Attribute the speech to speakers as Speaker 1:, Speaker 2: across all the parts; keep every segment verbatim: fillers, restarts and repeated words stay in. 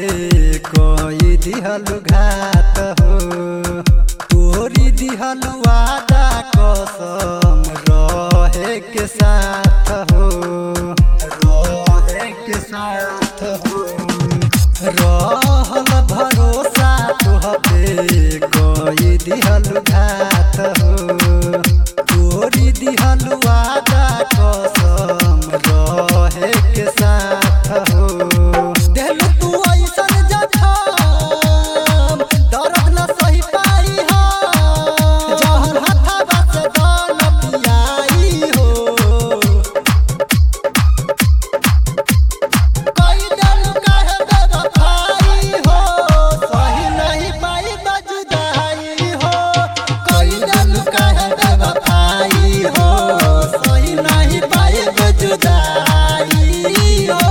Speaker 1: कोई दिहलु घात हो तोरी दिहलु वादा कसम रहे के साथ हो रहे के साथ हो रहल भरोसा तुहपे कोई दिहलु घात हो तोरी दिहलु वादा कसम रहे के साथ हो देलु तू ऐसन जखम दर्द न सही पाई हो जहर हाथवा से दान पियाई हो कोई दिल काहे बेवफाई हो सही नहीं पाई बजुदाई हो कोई दिल काहे बेवफाई हो सही नहीं पाई बजुदाई हो।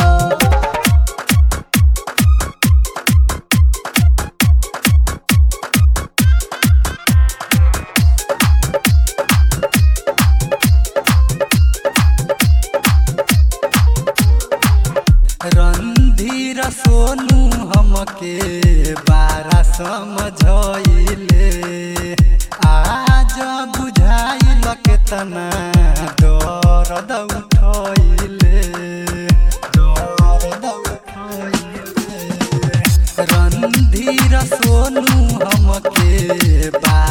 Speaker 1: रणधीर सोनू हमके बारा समझइले आज बुझाइल केतना दर्द उठइले दर्द उठइले रणधीर सोनू हमके